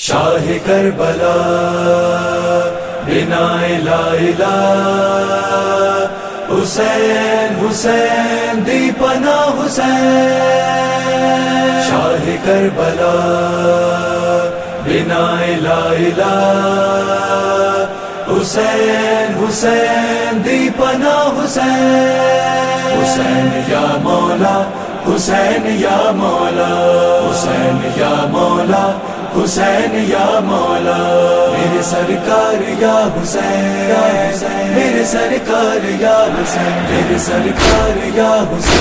شاہ کربلا بنا لا الہ حسین حسین دی پناہ حسین شاہ کربلا بنا لا الہ حسین حسین دی پناہ حسین حسین یا مولا حسین یا مولا حسین یا مولا حسین یا مولا میرے سرکار یا حسین میرے سرکار یا حسین میرے سرکار یا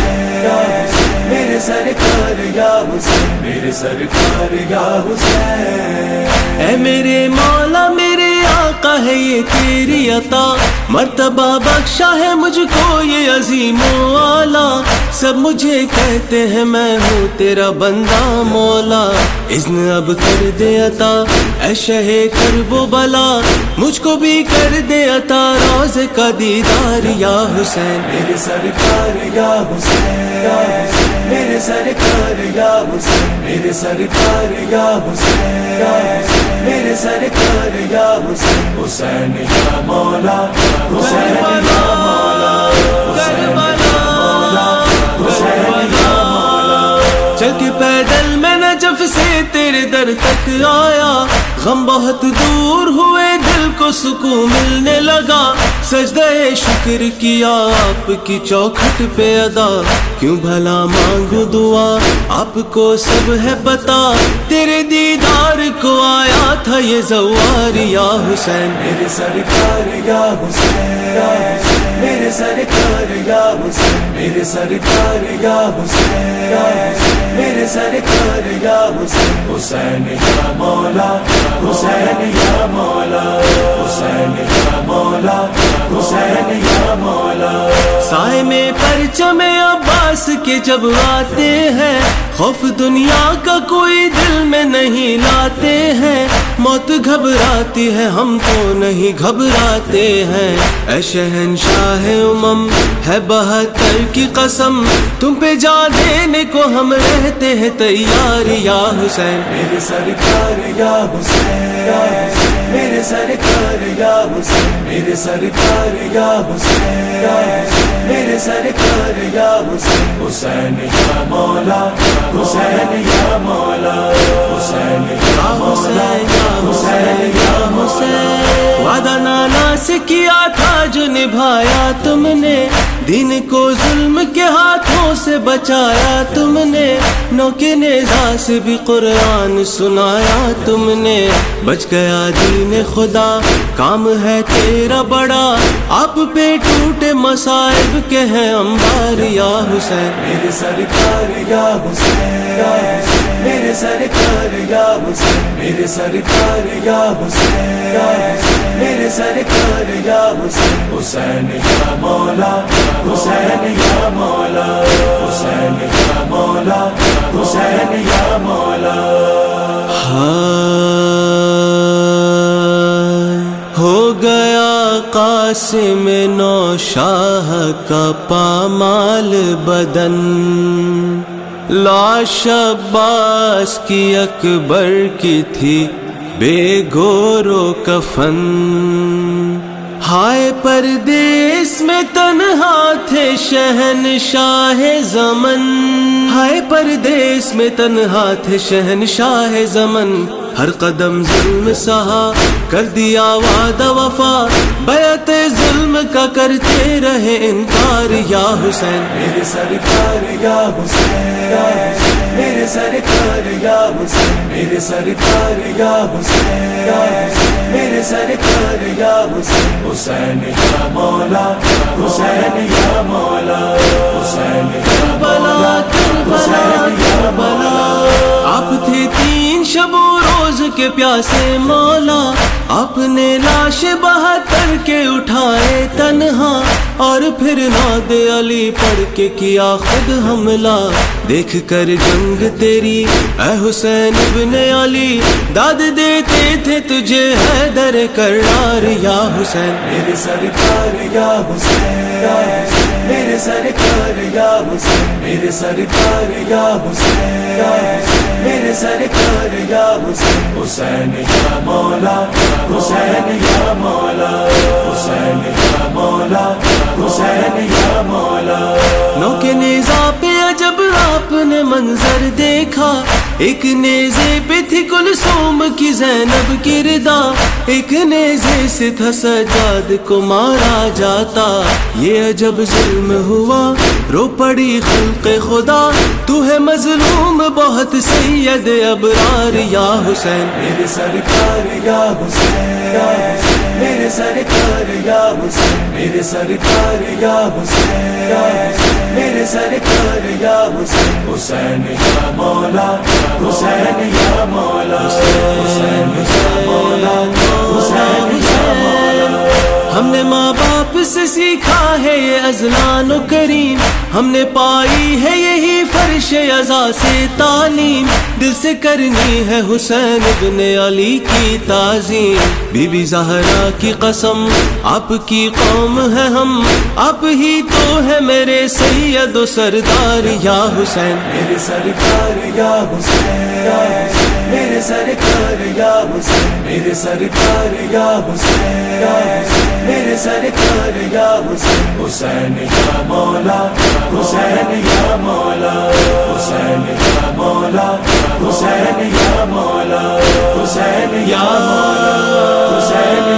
حسین میرے سرکار یا حسین میرے سرکار یا حسین اے میرے مولا میرے آقا ہے یہ تیری عطا مرتبہ بخشا ہے مجھ کو یہ عظیم و اعلیٰ سب مجھے کہتے ہیں میں ہوں تیرا بندہ مولا اذن اب کر دے عطا اے شہ کرب و بلا مجھ کو بھی کر دے عطا روضے کا دیدار یا حسین میرے سرکار یا حسین میرے سرکار یا حسین میرے سرکار یا حسین میرے سرکار یا حسین حسین یا مولا حسین یا مولا حسین یا مولا حسین یا مولا چل کے پیدل میں نجف سے تیرے در تک آیا غم بہت دور ہوئے دل کو سکون ملنے لگا سجدہ شکر کیا آپ کی چوکھٹ پہ ادا کیوں بھلا مانگو دعا آپ کو سب ہے پتا تیرے دیدار کو آیا تھا یہ زوار یا حسین میرے سرکار یا حسین میرے سرکار یا حسین میرے سرکار یا حسین میرے سرکار یا حسین حسین یا مولا حسین یا مولا حسین یا مولا حسین یا مولا سائے میں پرچم عباس کے جب آتے ہیں خوف دنیا کا کوئی دل میں نہیں لاتے ہیں موت گھبراتی ہے ہم تو نہیں گھبراتے ہیں اے شہنشاہ امم ہے 72 کی قسم تم پہ جان دینے کو ہم رہتے ہیں تیار یا حسین میرے سرکار یا حسین میرے سرکار یا حسین میرے سرکار یا حسین میرے سرکار یا حسین حسین یا مولا حسین یا مولا حسین یا مولا حسین یا مولا وعدہ نانا سے کیا تھا جو نبھایا تم نے دین کو ظلم کے ہاتھوں سے بچایا تم نے نو کے نیزہ سے بھی قرآن سنایا تم نے بچ گیا دین خدا کام ہے تیرا بڑا آپ پہ ٹوٹے مصائب کے ہیں انبار یا حسین میرے سرکار یا حسین میرے سرکار یا حسین میرے سرکار یا حسین میرے سرکار یا حسین حسین یا مولا حسین یا مولا حسین یا مولا حسین یا مولا ہو گیا قاسم نو شاہ کا پامال بدن لاش عباس کی اکبر کی تھی بے گور و کفن ہائے پردیس میں تنہا تھے شہنشاہ زمن ہائے پردیس میں تنہا تھے شہنشاہ زمن ہر قدم ظلم سہا کر دیا وعدہ وفا بیعت ظلم کا کرتے رہے انکار یا حسین میرے سرکار یا حسین میرے سرکار یا حسین میرے سرکار یا حسین میرے سرکار یا حسین حسین یا مولا حسین یا مولا حسین یا مولا حسین یا مولا آپ تھے 3 شب و روز کے پیاسے مولا آپ نے لاش 72 کے اٹھائے تنہا اور پھر ناد علی پڑھ کے کیا خود حملہ، دیکھ کر جنگ تیری اے حسین ابن علی، داد دیتے تھے تجھے حیدر کرار یا حسین۔ میرے سرکار یا حسین، میرے سرکار یا حسین، میرے سرکار یا حسین، میرے سرکار یا حسین، حسین یا مولا، حسین یا مولا، حسین یا مولا، حسین یا مولا۔ نو کے نیزہ پہ عجب آپ نے منظر دیکھا، ایک نیزے پہ تھی کلثوم کی زینب کی ردا، ایک نیزے سے تھا سجاد کو مارا جاتا، یہ عجب ظلم ہوا رو پڑی خلق خدا، تو ہے مظلوم بہت سید ابرار یا حسین۔ میرے سرکار یا حسین، میرے سرکار یا حسین، میرے سرکار یا حسین، میرے سرکار یا حسین، حسین یا مولا، حسین یا مولا، حسین یا مولا، حسین یا مولا۔ ہم نے ماں باپ سے سیکھا ہے یہ اذلان و کریم، ہم نے پائی ہے یہی فرش عزا سے تعلیم، دل سے کرنی ہے حسین ابن علی کی تعظیم، بی بی زہرا کی قسم آپ کی قوم ہے ہم، آپ ہی تو ہے میرے سید و سردار یا حسین۔ میرے سرکار یا حسین، میرے سرکار یا حسین، میرے سرکار یا حسین، میرے سرکار یا حسین، حسین یا مولا، حسین یا مولا، حسین یا مولا، حسین یا مولا، حسین یا مولا، حسین